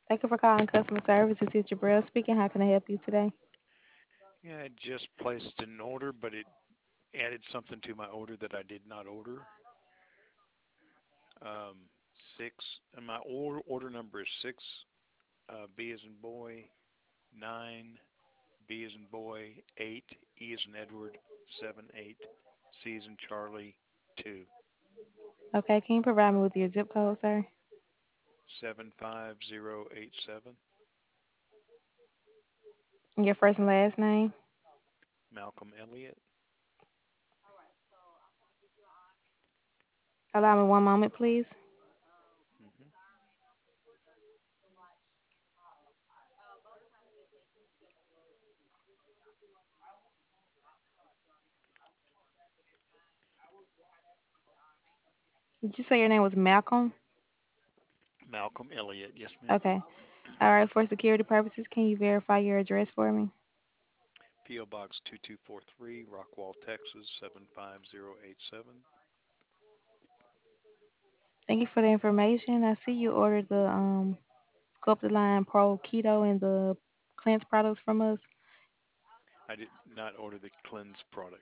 Thank you for calling customer service. This is Jabril speaking. How can I help you today? Yeah, I just placed an order, but it added something to my order that I did not order. Six, and my order number is six. B as in boy, nine. B as in boy, eight. E as in Edward, 7-8. C as in Charlie, 2. Okay, can you provide me with your zip code, sir? 75087. And your first and last name? Malcolm Elliott. Allow me one moment, please. hmm Did you say your name was Malcolm? Malcolm Elliott, yes, ma'am. Okay. All right, for security purposes, can you verify your address for me? P.O. Box 2243, Rockwall, Texas 75087. Thank you for the information. I see you ordered the Go Up the Line Pro Keto and the cleanse products from us. I did not order the cleanse product.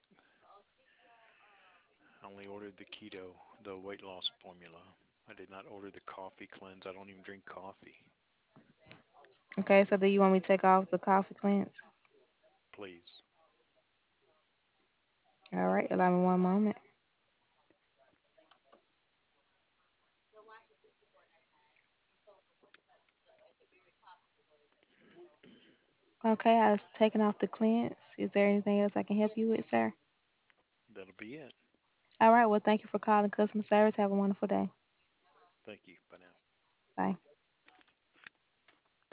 I only ordered the keto, the weight loss formula. I did not order the coffee cleanse. I don't even drink coffee. Okay, so do you want me to take off the coffee cleanse? Please. All right, allow me one moment. Okay, I've taken off the cleanse. Is there anything else I can help you with, sir? That'll be it. All right, well, thank you for calling customer service. Have a wonderful day. Thank you. Bye now. Bye.